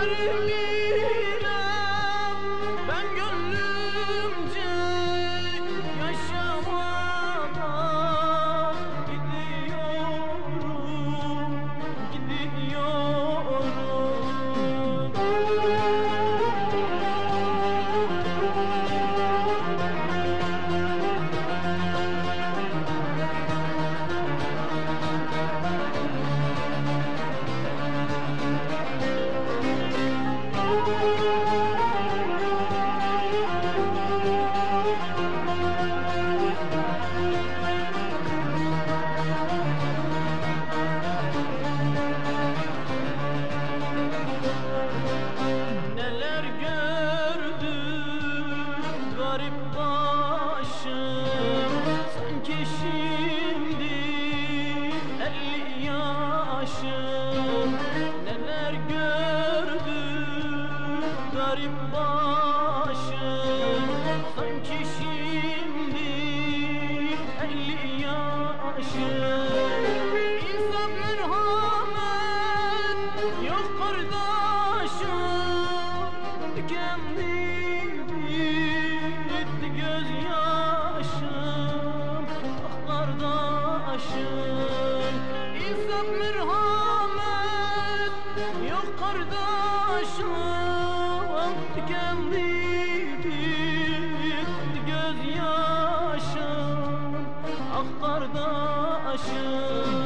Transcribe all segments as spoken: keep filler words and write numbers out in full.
bilem ben gönlümce yaşamadan gidiyorum, gidiyorum. Neler gördüm garip başım, sanki şimdi elli yaşım. Neler gördüm garip başım, sanki şimdi elli yaşım. İnsaf merhamet yok kardeşim, tükendi bitti gözyaşım. Ah kardeşim, insaf merhamet yok kardeşim, tükendi bitti gözyaşım. Ah kardeşim.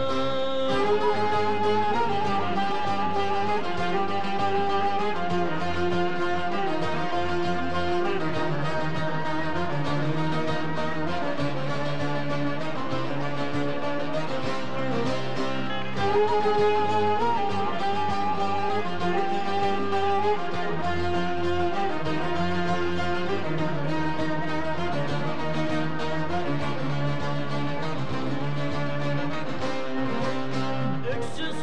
Öksüz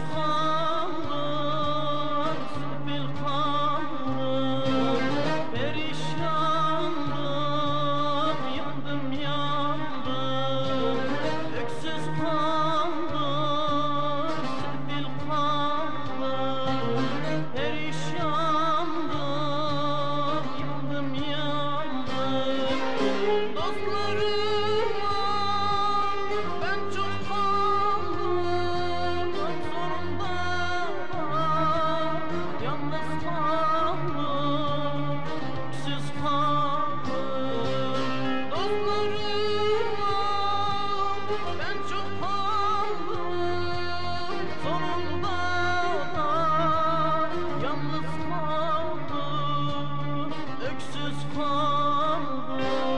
kaldım, sefil kaldım, perişandım, yandım yandım. Öksüz kaldım, sefil kaldım, perişandım, yandım yandım. Dostlarıma ben çok kaldım, sonunda yalnız kaldım, öksüz kaldım. Dostlarıma ben çok kaldım, sonunda yalnız kaldım, öksüz kaldım.